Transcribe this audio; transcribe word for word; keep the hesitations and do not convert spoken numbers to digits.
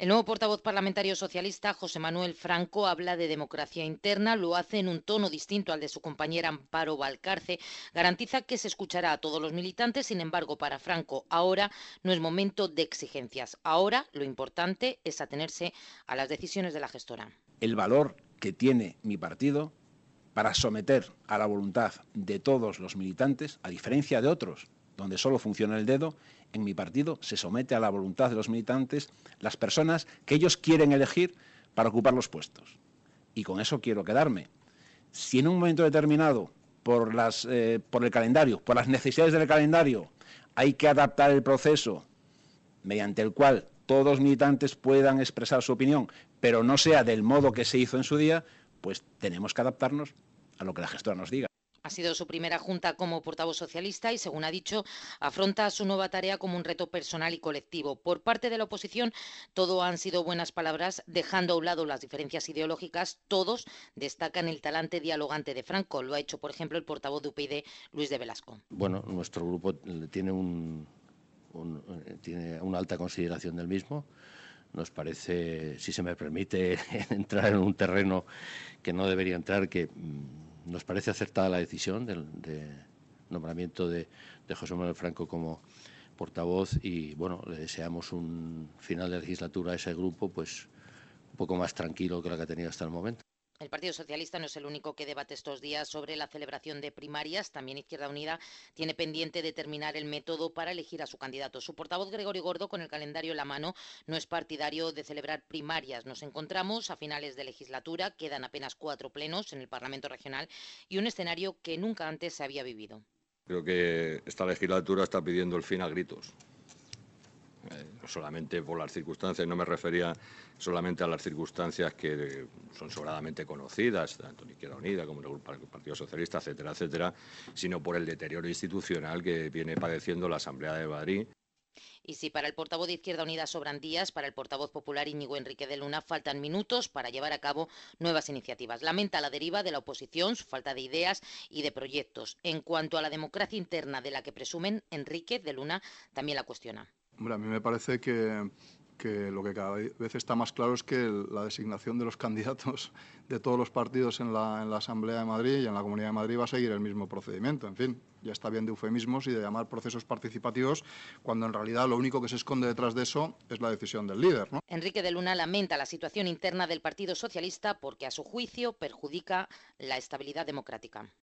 El nuevo portavoz parlamentario socialista, José Manuel Franco, habla de democracia interna, lo hace en un tono distinto al de su compañera Amparo Valcarce. Garantiza que se escuchará a todos los militantes, sin embargo, para Franco, ahora no es momento de exigencias. Ahora lo importante es atenerse a las decisiones de la gestora. El valor que tiene mi partido para someter a la voluntad de todos los militantes, a diferencia de otros, donde solo funciona el dedo, en mi partido se somete a la voluntad de los militantes las personas que ellos quieren elegir para ocupar los puestos. Y con eso quiero quedarme. Si en un momento determinado, por, las, eh, por el calendario, por las necesidades del calendario, hay que adaptar el proceso mediante el cual todos los militantes puedan expresar su opinión, pero no sea del modo que se hizo en su día, pues tenemos que adaptarnos a lo que la gestora nos diga. Ha sido su primera junta como portavoz socialista y, según ha dicho, afronta su nueva tarea como un reto personal y colectivo. Por parte de la oposición, todo han sido buenas palabras, dejando a un lado las diferencias ideológicas. Todos destacan el talante dialogante de Franco. Lo ha hecho, por ejemplo, el portavoz de U P YD, Luis de Velasco. Bueno, nuestro grupo tiene, un, un, tiene una alta consideración del mismo. Nos parece, si se me permite, entrar en un terreno que no debería entrar, que nos parece acertada la decisión del de nombramiento de, de José Manuel Franco como portavoz y, bueno, le deseamos un final de legislatura a ese grupo pues un poco más tranquilo que la que ha tenido hasta el momento. El Partido Socialista no es el único que debate estos días sobre la celebración de primarias. También Izquierda Unida tiene pendiente determinar el método para elegir a su candidato. Su portavoz, Gregorio Gordo, con el calendario en la mano, no es partidario de celebrar primarias. Nos encontramos a finales de legislatura, quedan apenas cuatro plenos en el Parlamento Regional y un escenario que nunca antes se había vivido. Creo que esta legislatura está pidiendo el fin a gritos. Eh, no solamente por las circunstancias, no me refería solamente a las circunstancias que son sobradamente conocidas, tanto en Izquierda Unida como en el Partido Socialista, etcétera, etcétera, sino por el deterioro institucional que viene padeciendo la Asamblea de Madrid. Y si para el portavoz de Izquierda Unida sobran días, para el portavoz popular Íñigo Enrique de Luna faltan minutos para llevar a cabo nuevas iniciativas. Lamenta la deriva de la oposición, su falta de ideas y de proyectos. En cuanto a la democracia interna de la que presumen, Enrique de Luna también la cuestiona. Hombre, a mí me parece que, que lo que cada vez está más claro es que la designación de los candidatos de todos los partidos en la, en la Asamblea de Madrid y en la Comunidad de Madrid va a seguir el mismo procedimiento. En fin, ya está bien de eufemismos y de llamar procesos participativos cuando en realidad lo único que se esconde detrás de eso es la decisión del líder, ¿no? Enrique de Luna lamenta la situación interna del Partido Socialista porque, a su juicio, perjudica la estabilidad democrática.